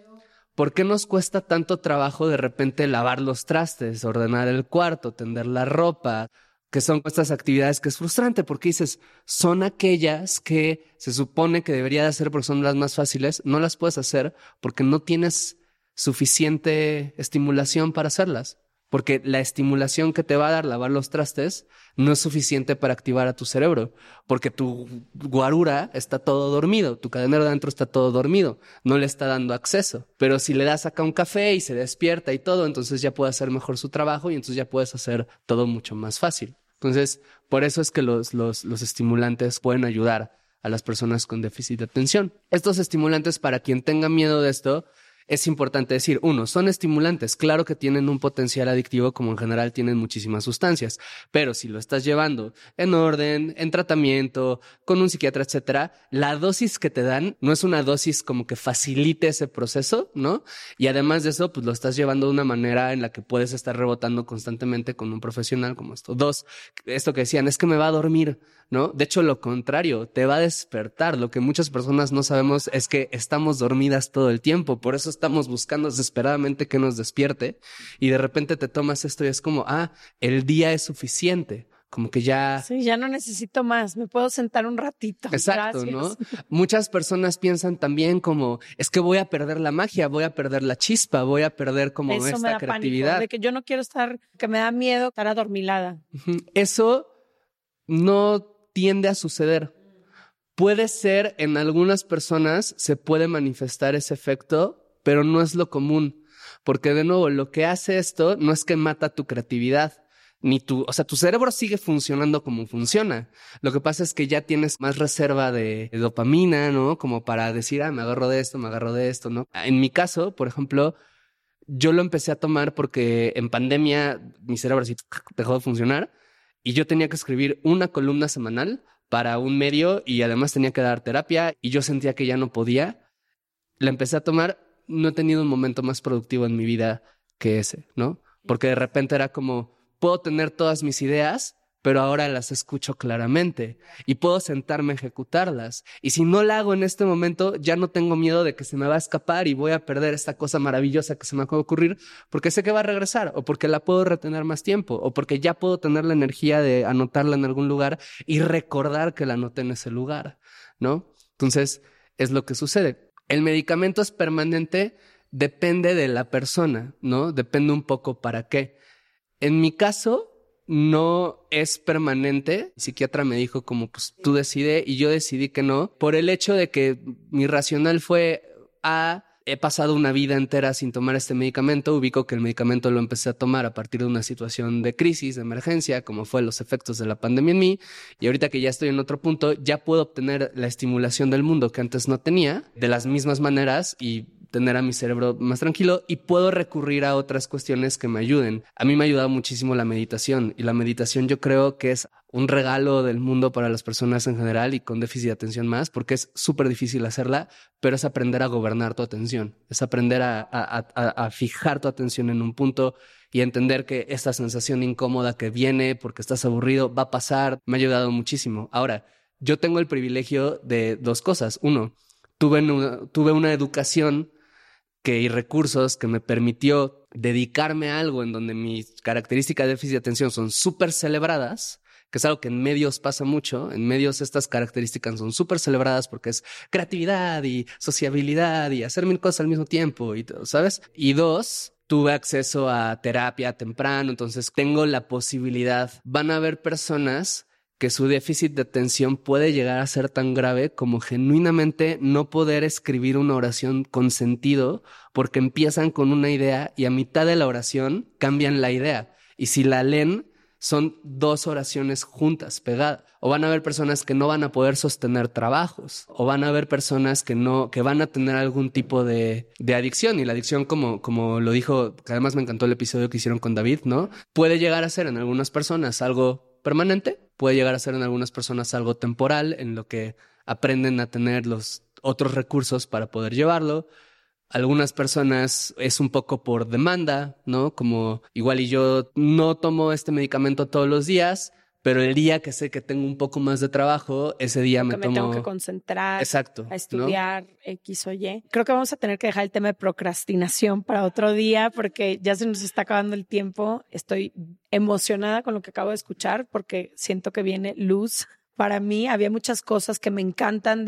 tanto trabajo de repente lavar los trastes, ordenar el cuarto, tender la ropa? Que son estas actividades que es frustrante porque dices, son aquellas que se supone que debería de hacer porque son las más fáciles, no las puedes hacer porque no tienes suficiente estimulación para hacerlas. porque la estimulación que te va a dar lavar los trastes no es suficiente para activar a tu cerebro, porque tu guarura está todo dormido, tu cadenero de adentro está todo dormido, no le está dando acceso. Pero si le das acá un café y se despierta y todo, entonces ya puede hacer mejor su trabajo y entonces ya puedes hacer todo mucho más fácil. Entonces, por eso es que los estimulantes pueden ayudar a las personas con déficit de atención. Estos estimulantes, para quien tenga miedo de esto, es importante decir, uno, son estimulantes, claro que tienen un potencial adictivo como en general tienen muchísimas sustancias, pero si lo estás llevando en orden, en tratamiento, con un psiquiatra, etcétera, la dosis que te dan no es una dosis como que facilite ese proceso, ¿no? Y además de eso, pues lo estás llevando de una manera en la que puedes estar rebotando constantemente con un profesional como esto. Dos, esto que decían, es que me va a dormir, ¿no? De hecho, lo contrario, te va a despertar. Lo que muchas personas no sabemos es que estamos dormidas todo el tiempo, por eso estamos buscando desesperadamente que nos despierte y de repente te tomas esto y es como, el día es suficiente, como que ya... Sí, ya no necesito más, me puedo sentar un ratito. Exacto, Gracias. ¿no? Muchas personas piensan también como, es que voy a perder la magia, voy a perder la chispa, voy a perder como Eso esta me da creatividad. pánico, de que yo no quiero estar, que me da miedo estar adormilada. Eso no tiende a suceder. Puede ser, en algunas personas se puede manifestar ese efecto, pero no es lo común. Porque de nuevo, lo que hace esto no es que mata tu creatividad, tu cerebro sigue funcionando como funciona. Lo que pasa es que ya tienes más reserva de dopamina, ¿no? Como para decir, me agarro de esto, ¿no? En mi caso, por ejemplo, yo lo empecé a tomar porque en pandemia mi cerebro así dejó de funcionar y yo tenía que escribir una columna semanal para un medio y además tenía que dar terapia y yo sentía que ya no podía. La empecé a tomar, no he tenido un momento más productivo en mi vida que ese, ¿no? Porque de repente era como, puedo tener todas mis ideas, pero ahora las escucho claramente y puedo sentarme a ejecutarlas. Y si no la hago en este momento, ya no tengo miedo de que se me va a escapar y voy a perder esta cosa maravillosa que se me acaba de ocurrir porque sé que va a regresar o porque la puedo retener más tiempo o porque ya puedo tener la energía de anotarla en algún lugar y recordar que la anoté en ese lugar, ¿no? Entonces, es lo que sucede. El medicamento es permanente, depende de la persona, ¿no? Depende un poco para qué. En mi caso, no es permanente. El psiquiatra me dijo como, pues tú decide, y yo decidí que no, por el hecho de que mi racional fue, he pasado una vida entera sin tomar este medicamento, ubico que el medicamento lo empecé a tomar a partir de una situación de crisis, de emergencia, como fue los efectos de la pandemia en mí, y ahorita que ya estoy en otro punto, ya puedo obtener la estimulación del mundo que antes no tenía, de las mismas maneras y tener a mi cerebro más tranquilo y puedo recurrir a otras cuestiones que me ayuden. A mí me ha ayudado muchísimo la meditación y la meditación yo creo que es un regalo del mundo para las personas en general y con déficit de atención más porque es súper difícil hacerla, pero es aprender a gobernar tu atención, es aprender a fijar tu atención en un punto y entender que esta sensación incómoda que viene porque estás aburrido va a pasar. Me ha ayudado muchísimo. Ahora, yo tengo el privilegio de dos cosas. Uno, tuve una educación y recursos que me permitió dedicarme a algo en donde mis características de déficit de atención son súper celebradas, que es algo que en medios pasa mucho. En medios estas características son súper celebradas porque es creatividad y sociabilidad y hacer mil cosas al mismo tiempo, y todo, ¿sabes? Y dos, tuve acceso a terapia temprano, entonces tengo la posibilidad. Van a haber personas que su déficit de atención puede llegar a ser tan grave como genuinamente no poder escribir una oración con sentido porque empiezan con una idea y a mitad de la oración cambian la idea. Y si la leen, son dos oraciones juntas, pegadas. O van a haber personas que no van a poder sostener trabajos. O van a haber personas que van a tener algún tipo de adicción. Y la adicción, como lo dijo, que además me encantó el episodio que hicieron con David, ¿no? Puede llegar a ser en algunas personas algo permanente, puede llegar a ser en algunas personas algo temporal, en lo que aprenden a tener los otros recursos para poder llevarlo. Algunas personas es un poco por demanda, ¿no? Como igual y yo no tomo este medicamento todos los días, pero el día que sé que tengo un poco más de trabajo, ese día me tengo que concentrar. Exacto, a estudiar, ¿no? X o Y. Creo que vamos a tener que dejar el tema de procrastinación para otro día porque ya se nos está acabando el tiempo. Estoy emocionada con lo que acabo de escuchar porque siento que viene luz. Para mí había muchas cosas que me encantan de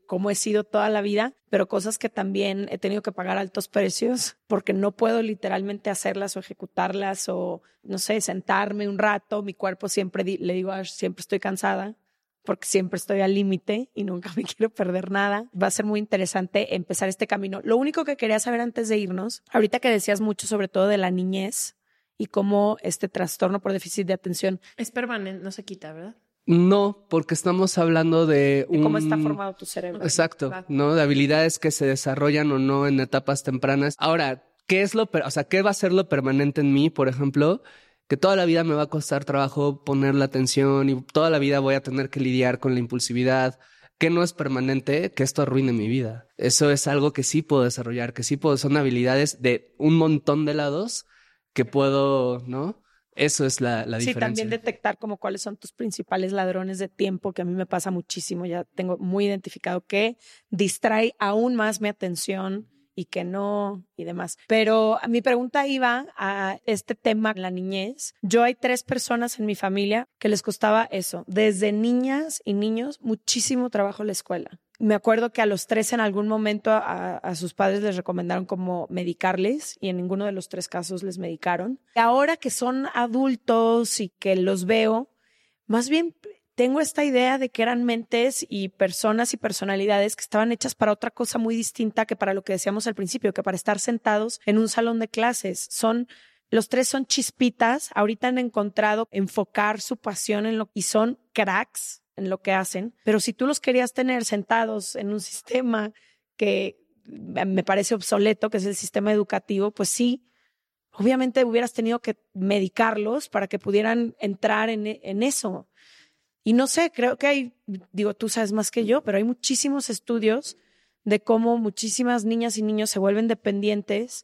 cómo he sido toda la vida, pero cosas que también he tenido que pagar altos precios porque no puedo literalmente hacerlas o ejecutarlas o, no sé, sentarme un rato. Mi cuerpo siempre, le digo, siempre estoy cansada porque siempre estoy al límite y nunca me quiero perder nada. Va a ser muy interesante empezar este camino. Lo único que quería saber antes de irnos, ahorita que decías mucho sobre todo de la niñez y cómo este trastorno por déficit de atención es permanente, no se quita, ¿verdad? No, porque estamos hablando de cómo está formado tu cerebro. Exacto, ¿no? De habilidades que se desarrollan o no en etapas tempranas. Ahora, ¿qué va a ser lo permanente en mí, por ejemplo? Que toda la vida me va a costar trabajo poner la atención y toda la vida voy a tener que lidiar con la impulsividad. Que no es permanente, que esto arruine mi vida. Eso es algo que sí puedo desarrollar, son habilidades de un montón de lados que puedo, ¿no? Eso es la diferencia. Sí, también detectar como cuáles son tus principales ladrones de tiempo, que a mí me pasa muchísimo. Ya tengo muy identificado que distrae aún más mi atención y que no y demás. Pero mi pregunta iba a este tema, la niñez. Yo hay 3 personas en mi familia que les costaba eso. Desde niñas y niños, muchísimo trabajo en la escuela. Me acuerdo que a los 3 en algún momento a sus padres les recomendaron como medicarles y en ninguno de los 3 casos les medicaron. Ahora que son adultos y que los veo, más bien tengo esta idea de que eran mentes y personas y personalidades que estaban hechas para otra cosa muy distinta que para lo que decíamos al principio, que para estar sentados en un salón de clases. Los 3 son chispitas, ahorita han encontrado enfocar su pasión y son cracks en lo que hacen, pero si tú los querías tener sentados en un sistema que me parece obsoleto, que es el sistema educativo, pues sí, obviamente hubieras tenido que medicarlos para que pudieran entrar en eso. Y no sé, creo que tú sabes más que yo, pero hay muchísimos estudios de cómo muchísimas niñas y niños se vuelven dependientes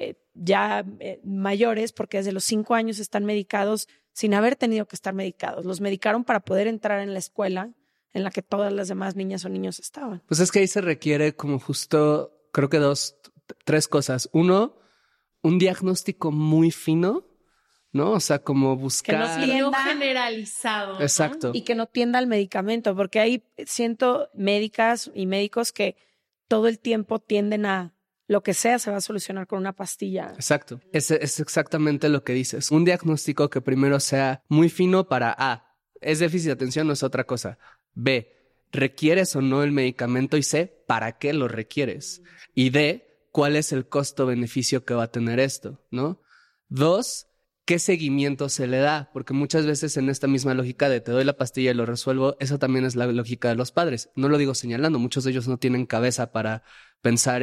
mayores porque desde los 5 años están medicados sin haber tenido que estar medicados. Los medicaron para poder entrar en la escuela en la que todas las demás niñas o niños estaban. Pues es que ahí se requiere como justo, creo que 3 cosas. 1, un diagnóstico muy fino, ¿no? O sea, como buscar... Que no generalizado. Exacto. ¿No? Y que no tienda al medicamento, porque ahí siento médicas y médicos que todo el tiempo tienden a lo que sea se va a solucionar con una pastilla. Exacto. Es exactamente lo que dices. Un diagnóstico que primero sea muy fino para A, es déficit de atención, no es otra cosa. B, ¿requieres o no el medicamento? Y C, ¿para qué lo requieres? Y D, ¿cuál es el costo-beneficio que va a tener esto? ¿No? 2, ¿qué seguimiento se le da? Porque muchas veces en esta misma lógica de te doy la pastilla y lo resuelvo, esa también es la lógica de los padres. No lo digo señalando, muchos de ellos no tienen cabeza para pensar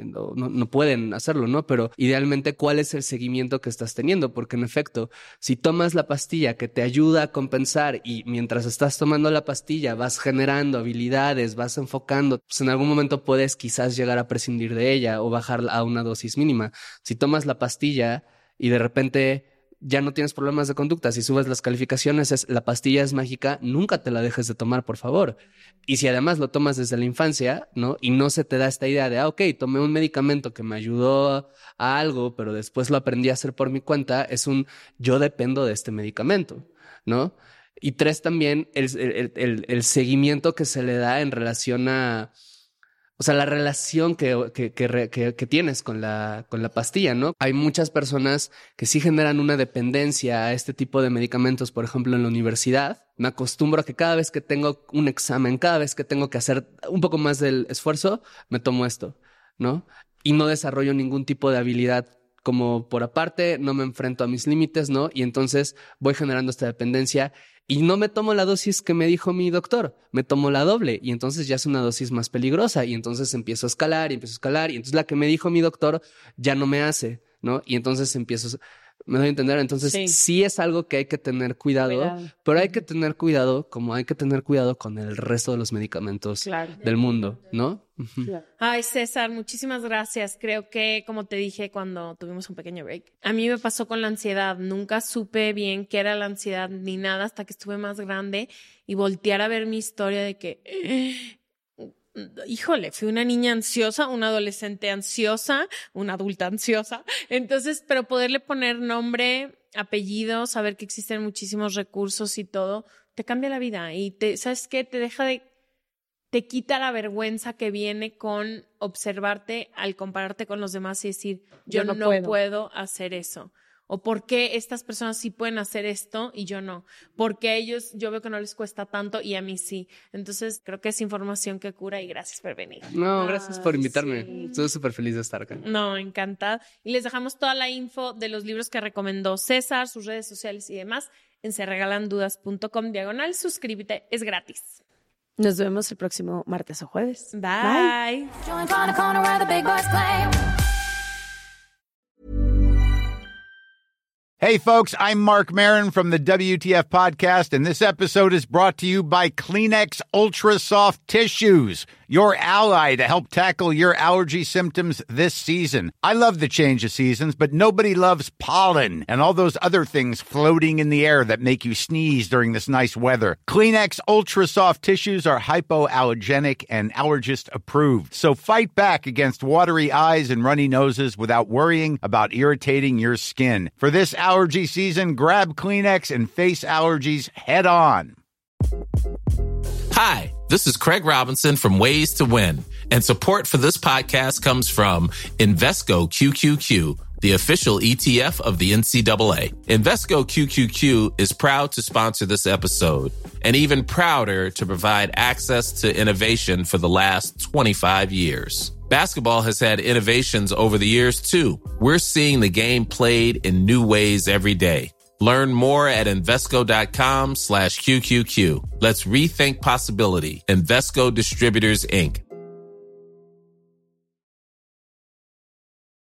no pueden hacerlo, ¿no? Pero idealmente, ¿cuál es el seguimiento que estás teniendo? Porque en efecto, si tomas la pastilla que te ayuda a compensar y mientras estás tomando la pastilla vas generando habilidades, vas enfocando, pues en algún momento puedes quizás llegar a prescindir de ella o bajar a una dosis mínima. Si tomas la pastilla y de repente ya no tienes problemas de conducta, si subes las calificaciones, la pastilla es mágica, nunca te la dejes de tomar, por favor. Y si además lo tomas desde la infancia, ¿no? Y no se te da esta idea de, ok, tomé un medicamento que me ayudó a algo, pero después lo aprendí a hacer por mi cuenta, yo dependo de este medicamento, ¿no? Y 3, también el seguimiento que se le da en relación a... O sea, la relación que tienes con la pastilla, ¿no? Hay muchas personas que sí generan una dependencia a este tipo de medicamentos, por ejemplo, en la universidad. Me acostumbro a que cada vez que tengo un examen, cada vez que tengo que hacer un poco más del esfuerzo, me tomo esto, ¿no? Y no desarrollo ningún tipo de habilidad como por aparte, no me enfrento a mis límites, ¿no? Y entonces voy generando esta dependencia y no me tomo la dosis que me dijo mi doctor, me tomo la doble y entonces ya es una dosis más peligrosa y entonces empiezo a escalar y entonces la que me dijo mi doctor ya no me hace, ¿no? Y entonces me doy a entender, entonces sí es algo que hay que tener cuidado. Pero hay que tener cuidado como hay que tener cuidado con el resto de los medicamentos del mundo, ¿no? Claro. Ay, César, muchísimas gracias. Creo que, como te dije cuando tuvimos un pequeño break, a mí me pasó con la ansiedad. Nunca supe bien qué era la ansiedad ni nada hasta que estuve más grande y voltear a ver mi historia de que... híjole, fui una niña ansiosa, una adolescente ansiosa, una adulta ansiosa. Entonces, pero poderle poner nombre, apellido, saber que existen muchísimos recursos y todo, te cambia la vida y ¿sabes qué? Te deja de te quita la vergüenza que viene con observarte al compararte con los demás y decir, yo no puedo hacer eso. O por qué estas personas sí pueden hacer esto y yo no. Porque a ellos yo veo que no les cuesta tanto y a mí sí. Entonces creo que es información que cura y gracias por venir. No, gracias por invitarme. Sí. Estoy súper feliz de estar acá. No, encantada. Y les dejamos toda la info de los libros que recomendó César, sus redes sociales y demás en seregalandudas.com/suscríbete. Es gratis. Nos vemos el próximo martes o jueves. Bye. Hey, folks, I'm Mark Maron from the WTF Podcast, and this episode is brought to you by Kleenex Ultra Soft Tissues, your ally to help tackle your allergy symptoms this season. I love the change of seasons, but nobody loves pollen and all those other things floating in the air that make you sneeze during this nice weather. Kleenex Ultra Soft Tissues are hypoallergenic and allergist approved, so fight back against watery eyes and runny noses without worrying about irritating your skin. For this allergy season, grab Kleenex and face allergies head on. Hi, this is Craig Robinson from Ways to Win, and support for this podcast comes from Invesco QQQ, the official ETF of the NCAA. Invesco QQQ is proud to sponsor this episode, and even prouder to provide access to innovation for the last 25 years. Basketball has had innovations over the years, too. We're seeing the game played in new ways every day. Learn more at Invesco.com/QQQ. Let's rethink possibility. Invesco Distributors, Inc.